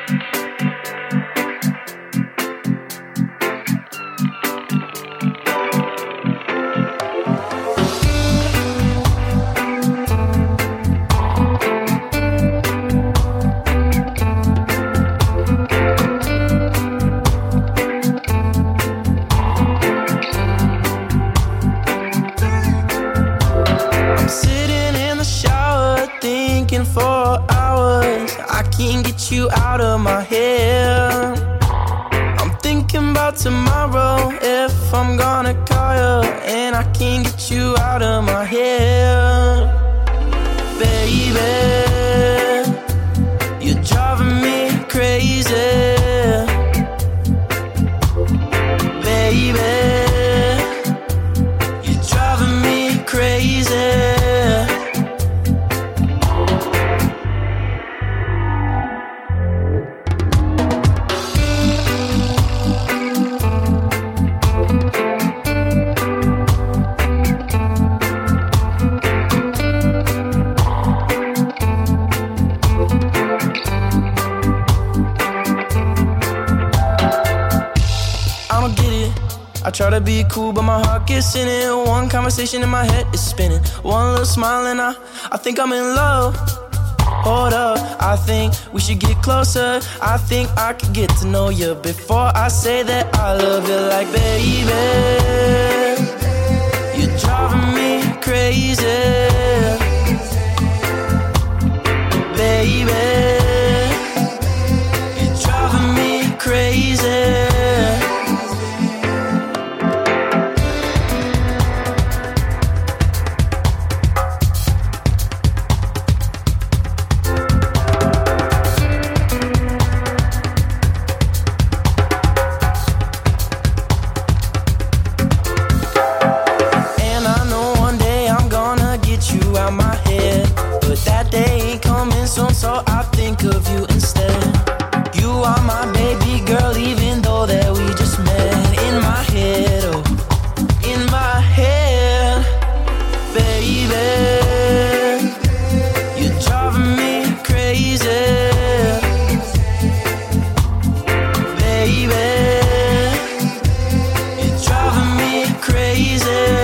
You out of my head. I'm thinking about tomorrow, if I'm gonna call you, and I can't get you out of my head. Baby, you're driving me crazy. Baby, you're driving me crazy. I try to be cool, but my heart gets in it. One conversation in my head is spinning. One little smile and I think I'm in love. Hold up, I think we should get closer. I think I could get to know you before I say that I love you. Like, baby, you're driving me crazy. Baby, you're driving me crazy. So I think of you instead. You are my baby girl, even though that we just met. In my head, oh, in my head. Baby, you're driving me crazy. Baby, you're driving me crazy.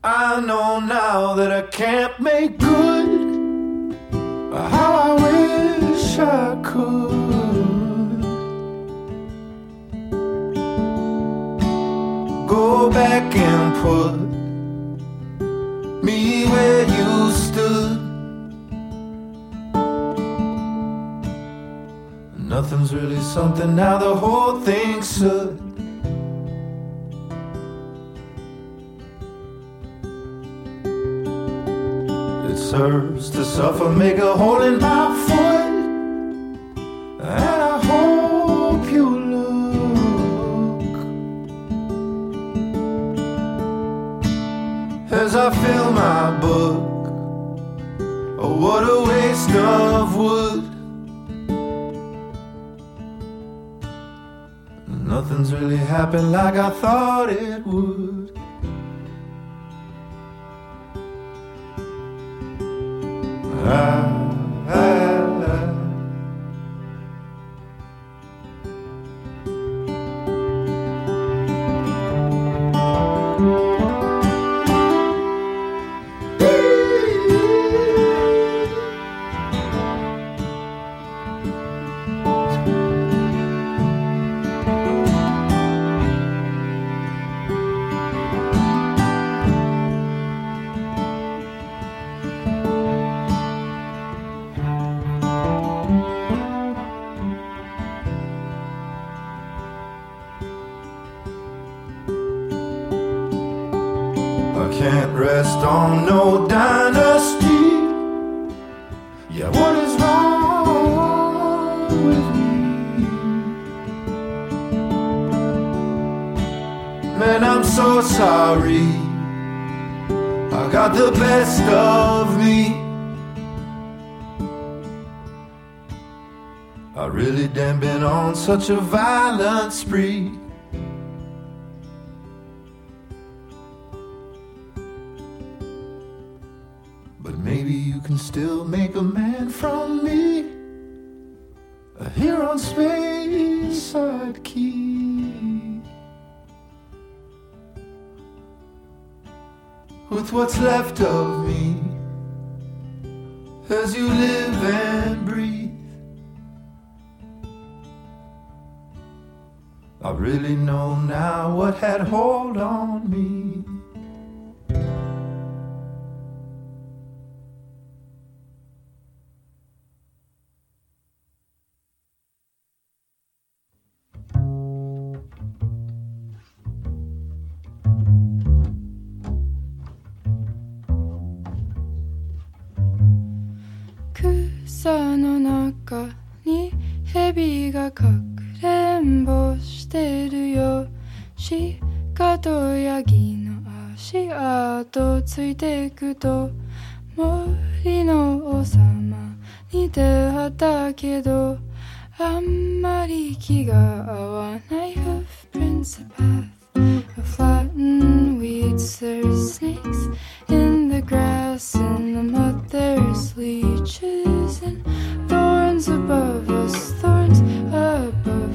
I know now that I can't make good how I wish I could. Go back and put me where you stood. Nothing's really something now, the whole thing's should. It serves to suffer, make a hole in my foot, and I hope you look as I fill my book. Oh, what a waste of wood. Nothing's really happened like I thought it would. Can't rest on no dynasty. Yeah, what is wrong with me? Man, I'm so sorry. I got the best of me. I really damn been on such a violent spree. Maybe you can still make a man from me, here on Speyside Key. With what's left of me, as you live and breathe, I really know now what had hold on me. 草の中に蛇がかくれんぼしてるよ。鹿とヤギの足跡ついてくと森の王様に出会ったけどあんまり気が合わない Hoofprints a path of flattened weeds. There's snakes in the grass and the mud. There's leeches and thorns above us, thorns above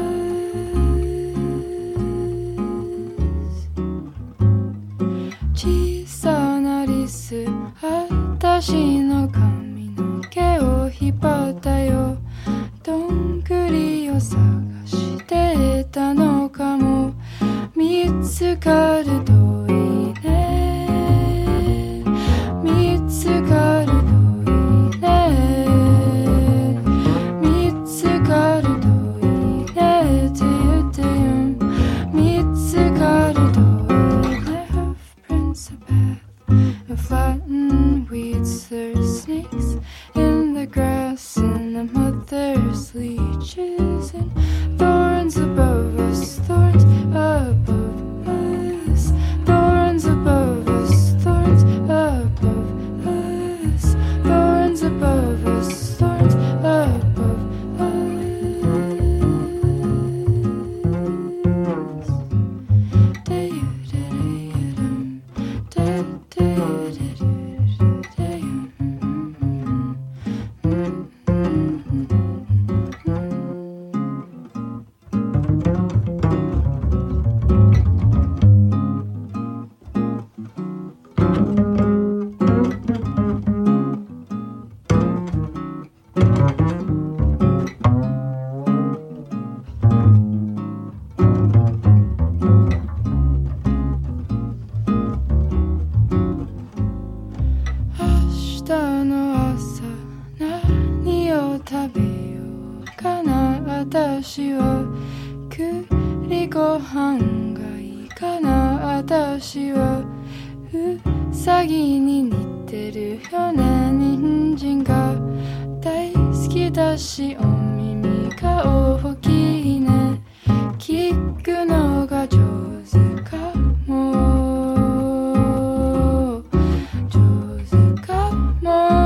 us. 小さなリス、私の髪の毛を引っ張ったよ。どんぐりを探してたのかも。見つかるといいね。見つかるといいね。見つかるといいねって言ってよ。見つかるといいね。Hoofprints a path of flattened weeds. There's snakes in the grass and the mud. There's leeches and thorns above us, thorns above us. ご飯がいいかな。私はウサギに似てるよね。人参が大好きだしお耳が大きいね。聞くのが上手かも。上手かも。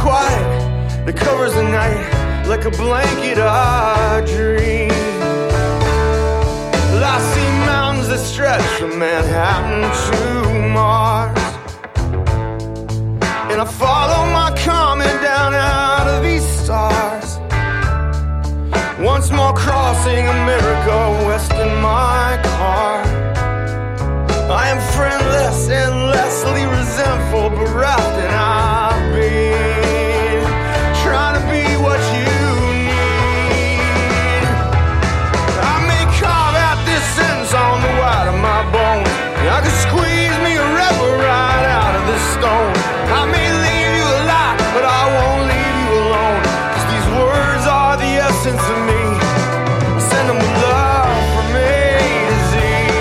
quiet that covers the night like a blanket I dream. Well, I see mountains that stretch from Manhattan to Mars, and I follow my comet down out of these stars. Once more crossing America west in my car. I am friendless, endlessly resentful, bereft, and I've been trying to be what you need. I may carve out this sentence on the white of my bones. I could squeeze me a river right out of this stone. I may leave you alive, but I won't leave you alone. 'Cause these words are the essence of me. I send them with love from A to Z.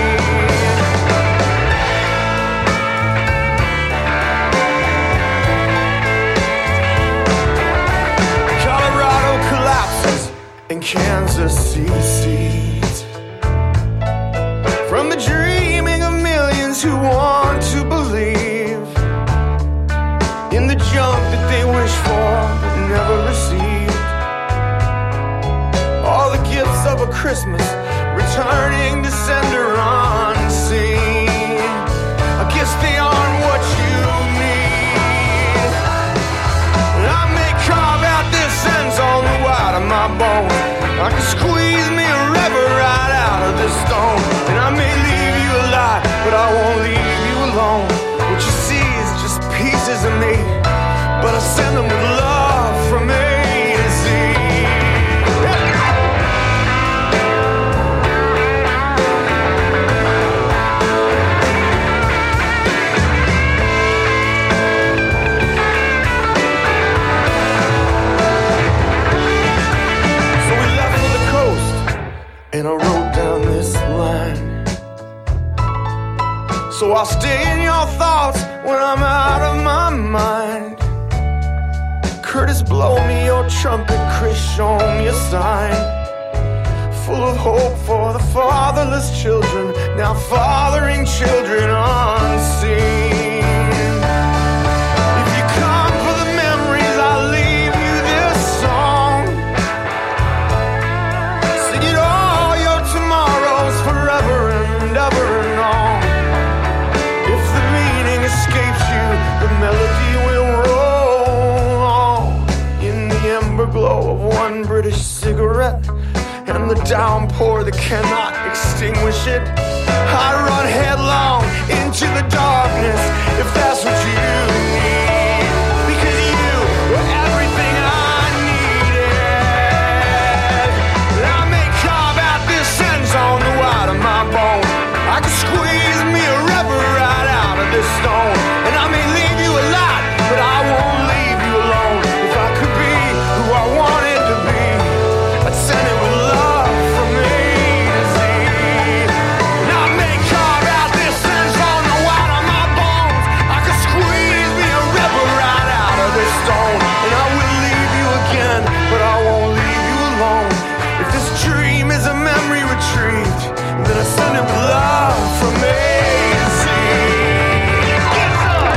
Colorado collapses and Kansas secedes from the dreaming of millions who want to believe in the junk that they wish for but never received. All the gifts of a Christmas returning to sender unseen. I guess they aren't what you need. I may carve out this sense on the white of my bone. I can squeeze me a river right out of this stone. And I may leave you alive, but I won't leave you alone. What you see is just pieces of me, but I send them with love from A to Z. So we left for the coast, and I wrote down this line. So I'll stay in your thoughts when I'm out of my mind. Curtis, blow me your trumpet. Chris, show me a sign. Full of hope for the fatherless children, now fathering children unseen. If you come for the memories, I'll leave you this song. Sing it all your tomorrows forever and ever and on. If the meaning escapes you, the melody will roll on. In the ember glow of one British cigarette and the downpour that cannot extinguish it, I run headlong into the darkness, if that's what you need. Because you were everything I needed. I may carve out this sentence on the white of my bone. I can squeeze me a river right out of this stone. And I may leave you alive, but I won't leave you alone. If I could be who I wanted to be, I'd send it with love from A to Z. And I may carve out this sentence on the white of my bones. I could squeeze me a river right out of this stone. And I will leave you again, but I won't leave you alone. If this dream is a memory retrieved, then I send it with love from A to Z. Get some!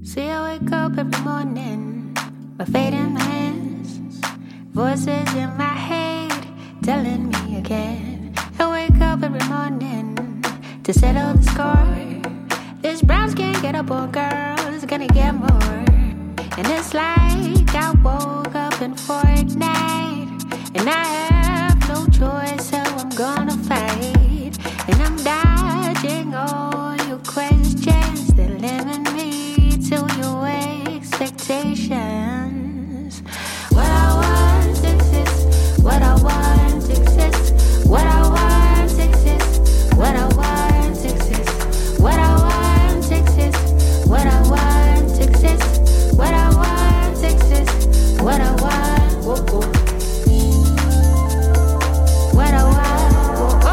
See, I wake up every morning, my fate in my hands, voices in my head telling me again. I wake up every morning to settle the score. This Browns can't get up on girls, gonna get more. And it's like I woke up in Fortnite, and I have no choice, so I'm gonna fight. And I'm dodging all your questions that limit me to your expectations. What I want exists, what I want exists, what I want exists, what I want exists, what I want exists, what I want exists, what I want exists, what I want, whoa, whoa. What I want, whoa, whoa.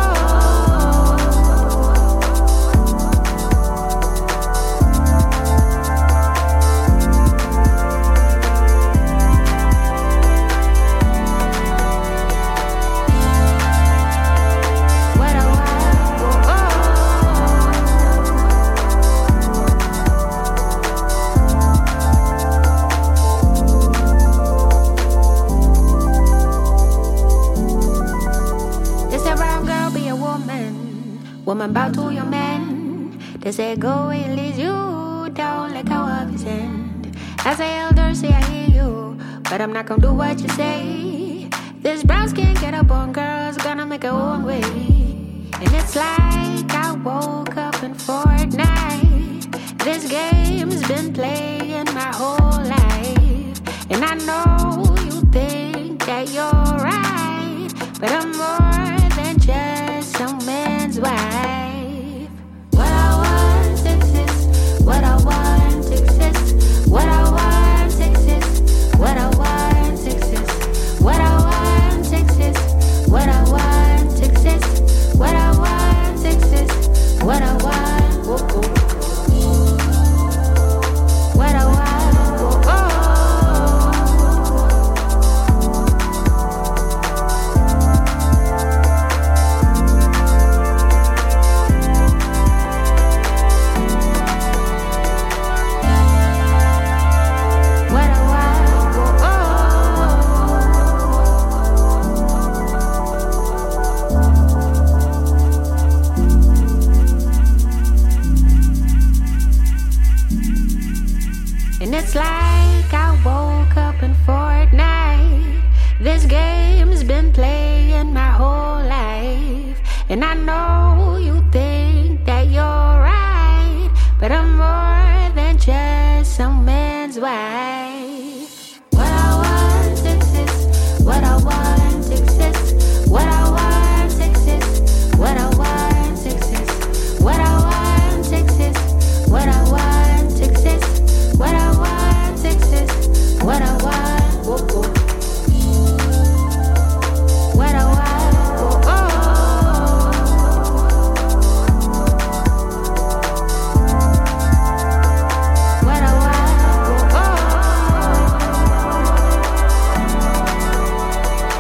Woman bow to your man. They say go and lead you down like how of his end. As an elder say I hear you, but I'm not gonna do what you say. This Browns can't get up on girls, gonna make her own way. And it's like I woke up in Fortnite. This game's been playing my whole life. And I know you think that you're right, but I'm more than just some man's wife. What I want exists, what I want exists, what I want exists, what I want exists, what I want exists, what I want exists, what I want exists, what I want, whoa, whoa. What I want, whoa, whoa. And it's like I woke up in Fortnite. This game's been playing my whole life. And I know you think that you're right, but I'm more than just some man's wife. What I want exists, what I want exists, what I want exists, what I want exists, what I want exists, what I want exists, what I want exists, what I want, whoa, whoa. What I want, whoa, whoa. What I want, whoa, whoa.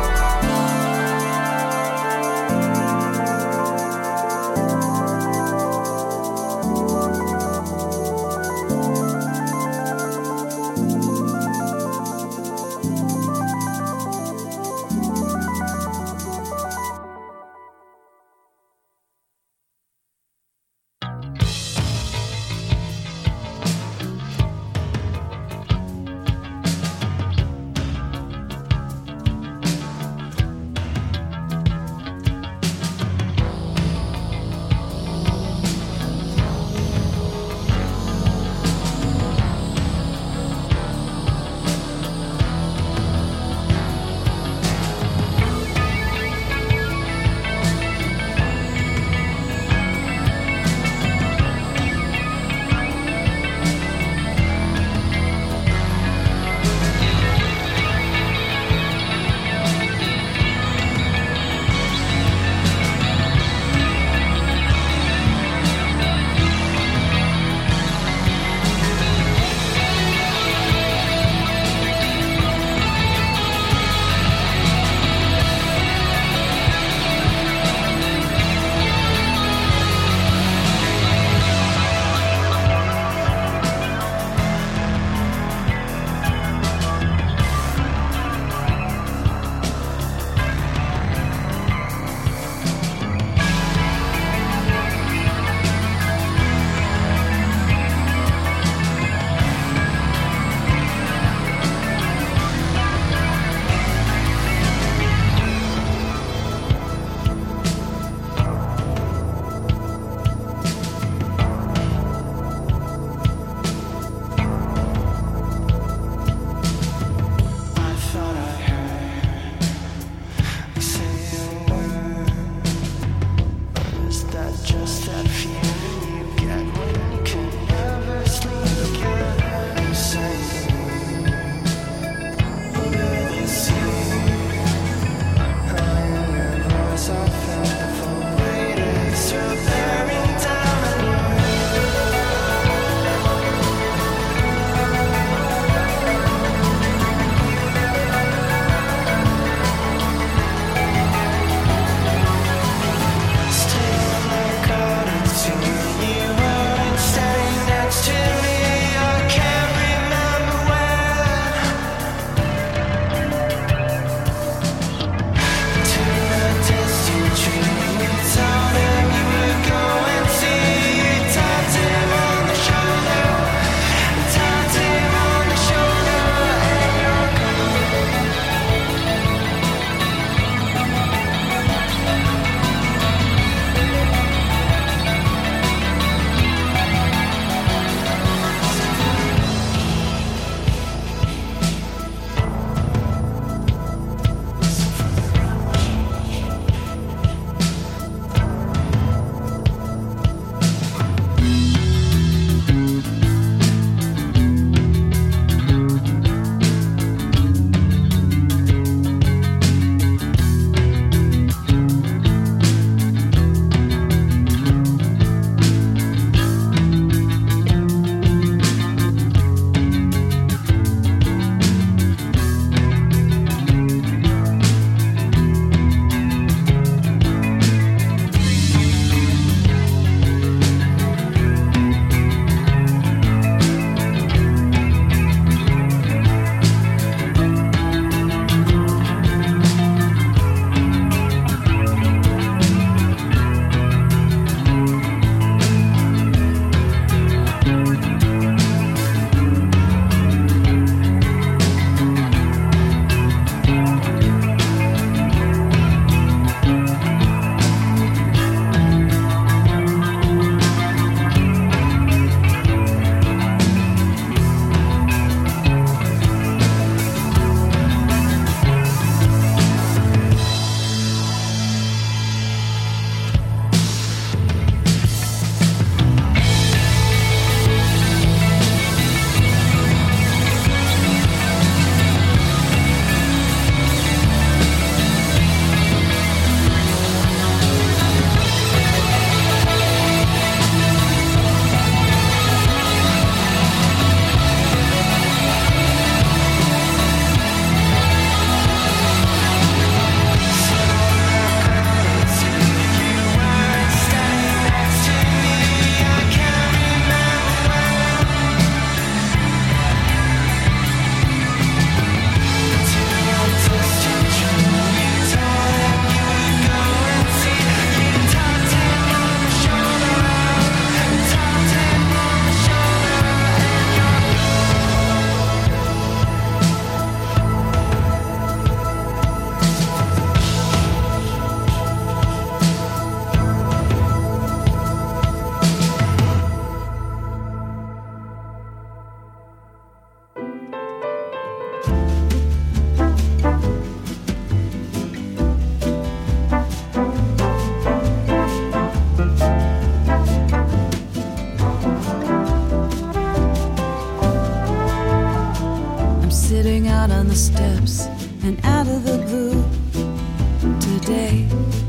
and out of the blue today.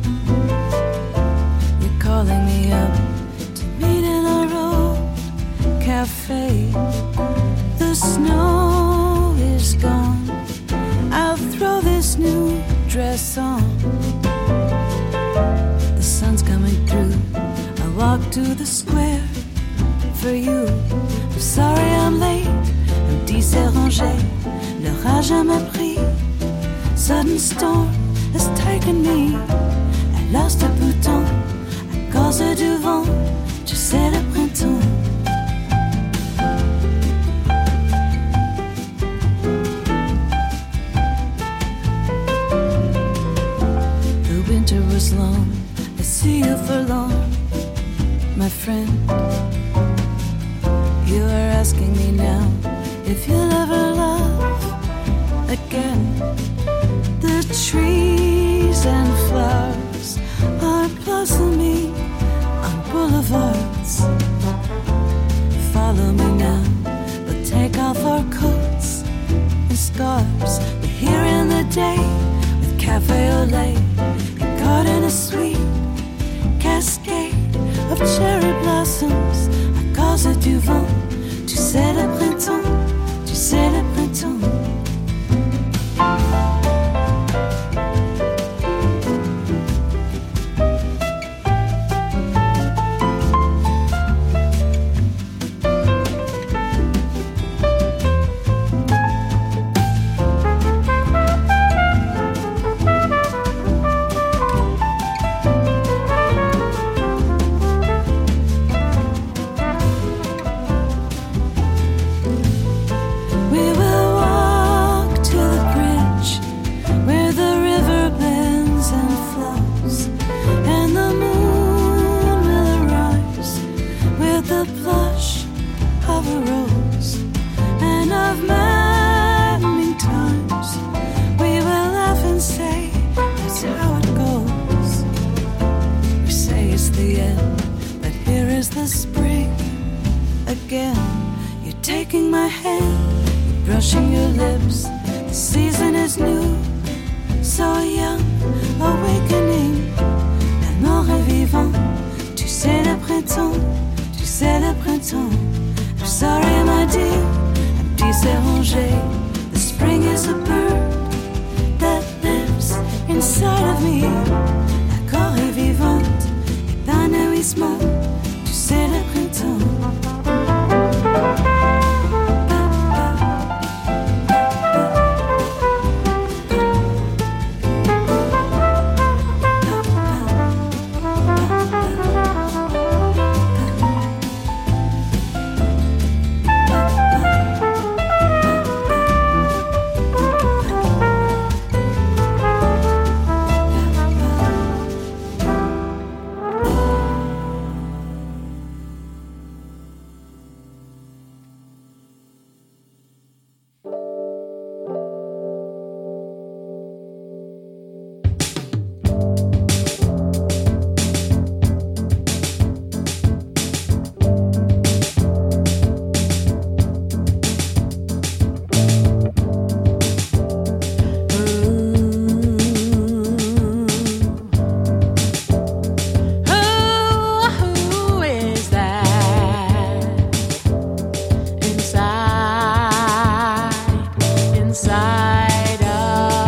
You're calling me up to meet in our old cafe. The snow is gone, I'll throw this new dress on. The sun's coming through, I walk to the square for you. I'm sorry I'm late, un petit s'est rangé, l'orage m'a pris. Sudden storm has taken me, I lost a bouton à cause du vent, tu sais le printemps. The winter was long, I see you forlorn, my friend. You are asking me now if you'll ever love again. The trees and flowers are blossoming on boulevards. Follow me now, but take off our coats and scarves. We're here in the day with cafe au lait, and caught in a sweet cascade of cherry blossoms à cause du vent. Tu sais le printemps, tu sais le printemps. The spring is a bird that lives inside of me.